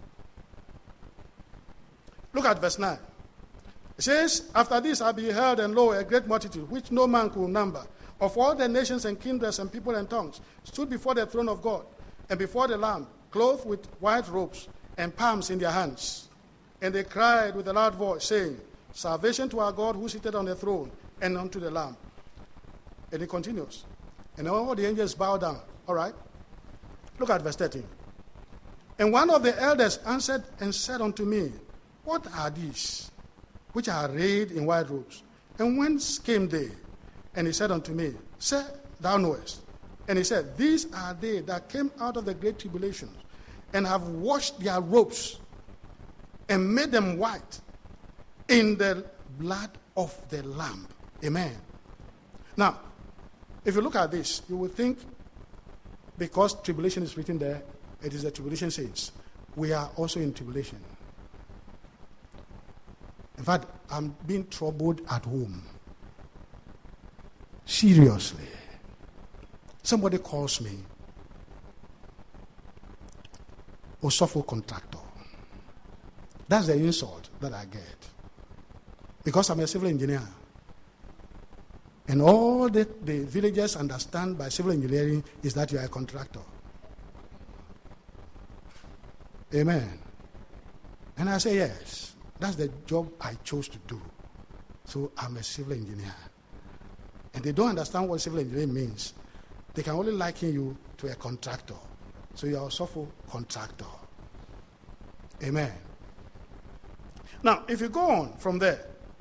Look at verse 9. It says, after this I beheld, and lo, a great multitude, which no man could number, of all the nations and kindreds and people and tongues, stood before the throne of God, and before the Lamb, clothed with white robes, and palms in their hands. And they cried with a loud voice, saying, salvation to our God who sitteth on the throne, and unto the Lamb. And it continues. And all the angels bow down. All right? Look at verse 13. And one of the elders answered and said unto me, what are these which are arrayed in white robes? And whence came they? And he said unto me, say, thou knowest. And he said, these are they that came out of the great tribulation, and have washed their robes, and made them white in the blood of the Lamb. Amen. Now, if you look at this, you will think, because tribulation is written there, it is the tribulation saints. We are also in tribulation. In fact, I'm being troubled at home. Seriously. Somebody calls me, Osofo contractor. That's the insult that I get. Because I'm a civil engineer. And all the villagers understand by civil engineering is that you are a contractor. Amen. And I say, yes, that's the job I chose to do. So I'm a civil engineer. And they don't understand what civil engineering means. They can only liken you to a contractor. So you are also a contractor. Amen. Now, if you go on from there,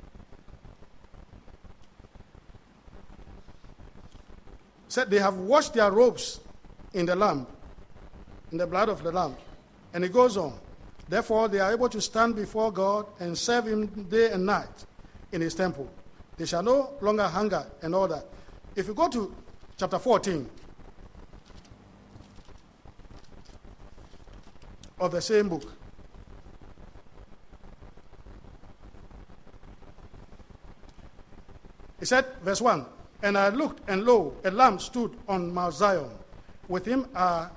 said they have washed their robes in the Lamb, in the blood of the Lamb. And it goes on. Therefore, they are able to stand before God and serve him day and night in his temple. They shall no longer hunger and all that. If you go to chapter 14 of the same book, it said, verse 1, and I looked, and lo, a lamb stood on Mount Zion. With him are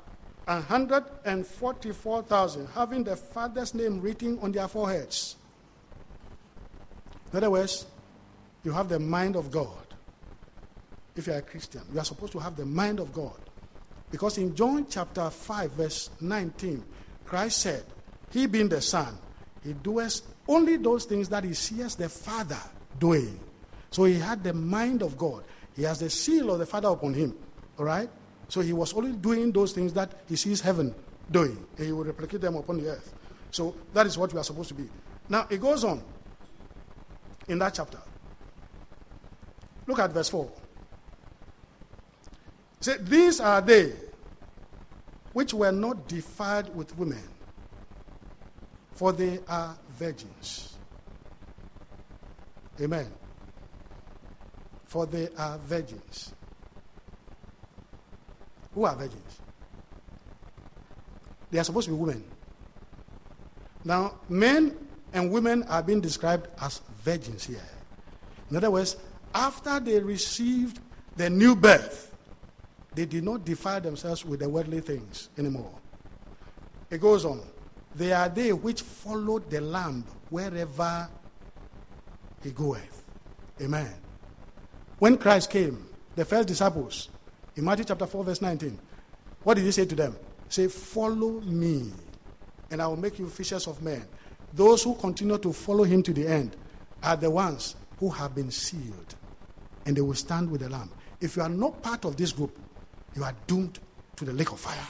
144,000, having the Father's name written on their foreheads. In other words, you have the mind of God. If you are a Christian, you are supposed to have the mind of God. Because in John chapter 5, verse 19, Christ said, he being the Son, he doeth only those things that he sees the Father doing. So he had the mind of God. He has the seal of the Father upon him. All right? So he was only doing those things that he sees heaven doing. And he will replicate them upon the earth. So that is what we are supposed to be. Now, it goes on in that chapter. Look at verse 4. It said, these are they which were not defiled with women, for they are virgins. Amen. For they are virgins. Who are virgins? They are supposed to be women. Now, men and women are being described as virgins here. In other words, after they received the new birth, they did not defile themselves with the worldly things anymore. It goes on. They are they which followed the Lamb wherever he goeth. Amen. When Christ came, the first disciples, in Matthew chapter 4, verse 19, What did he say to them? Say, follow me, and I will make you fishers of men. Those who continue to follow him to the end are the ones who have been sealed, and they will stand with the Lamb. If you are not part of this group, you are doomed to the lake of fire.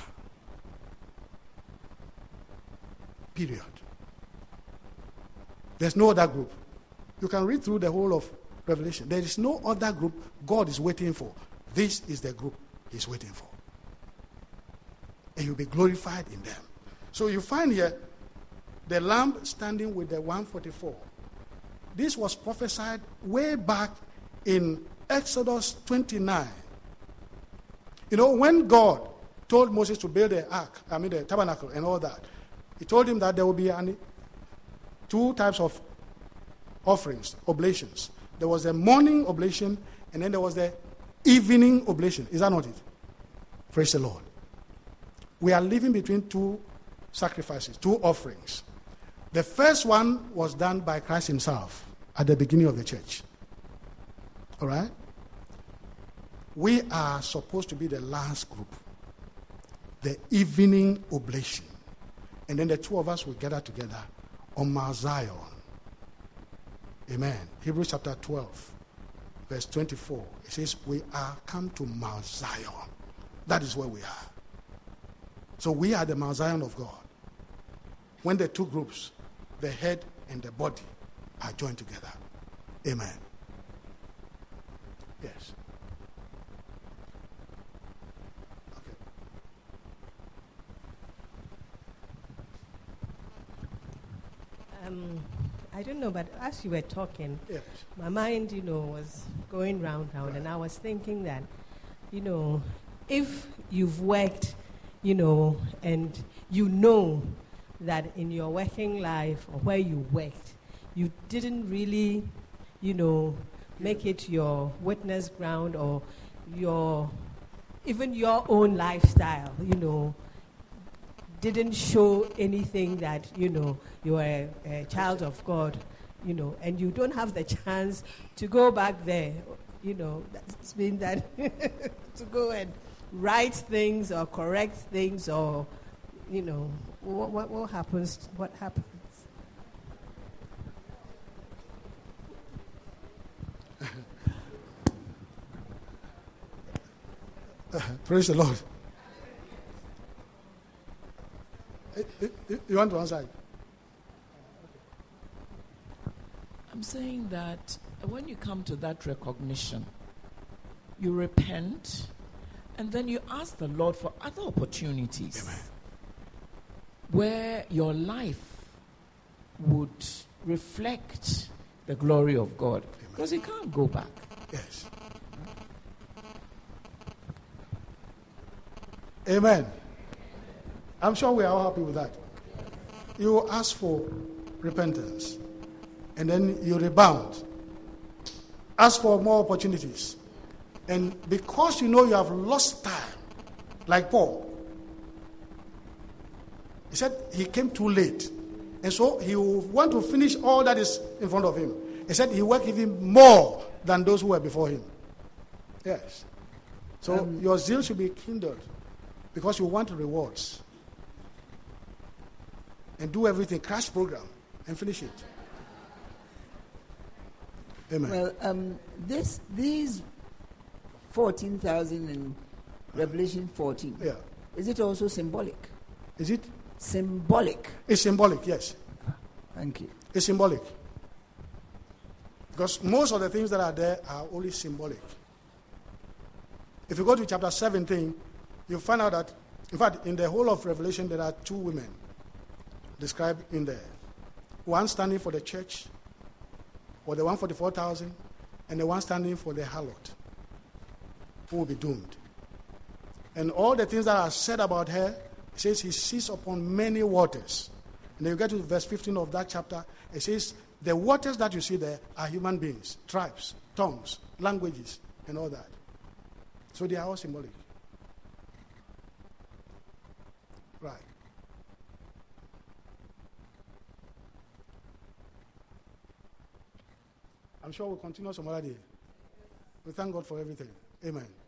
Period. There's no other group. You can read through the whole of Revelation. There is no other group God is waiting for. This is the group he's waiting for. And you'll be glorified in them. So you find here the Lamb standing with the 144. This was prophesied way back in Exodus 29. You know, when God told Moses to build the tabernacle and all that, he told him that there will be two types of offerings, oblations. There was a morning oblation, and then there was the evening oblation. Is that not it? Praise the Lord. We are living between two sacrifices, two offerings. The first one was done by Christ himself at the beginning of the church. All right? We are supposed to be the last group, the evening oblation. And then the two of us will gather together on Mount Zion. Amen. Hebrews chapter 12, verse 24. It says, we are come to Mount Zion. That is where we are. So we are the Mount Zion of God. When the two groups, the head and the body, are joined together. Amen. Yes. I don't know, but as you were talking, Yes. my mind, was going round, Right. and I was thinking that, if you've worked, and you know that in your working life or where you worked, you didn't really, make it your witness ground or even your own lifestyle, didn't show anything that, you are a child of God, and you don't have the chance to go back there, that's been that to go and write things or correct things or, what happens, what happens? Praise the Lord. You want to answer? I'm saying that when you come to that recognition, you repent, and then you ask the Lord for other opportunities. Amen. Where your life would reflect the glory of God. Amen. Because you can't go back. Yes. Amen. I'm sure we are all happy with that. You ask for repentance, and then you rebound. Ask for more opportunities. And because you know you have lost time, like Paul, he said he came too late. And so he will want to finish all that is in front of him. He said he worked even more than those who were before him. Yes. So your zeal should be kindled because you want rewards. And do everything, crash program, and finish it. Amen. Well, these 14,000 in Revelation 14, Yeah. is it also symbolic? Is it? Symbolic. It's symbolic, yes. Thank you. It's symbolic. Because most of the things that are there are only symbolic. If you go to chapter 17, you'll find out that, in fact, in the whole of Revelation, there are two women described in there. One standing for the church, or the 144,000, and the one standing for the harlot, who will be doomed. And all the things that are said about her, it says he sits upon many waters. And then you get to verse 15 of that chapter, it says the waters that you see there are human beings, tribes, tongues, languages, and all that. So they are all symbolic. Right. I'm sure we'll continue some other day. We thank God for everything. Amen.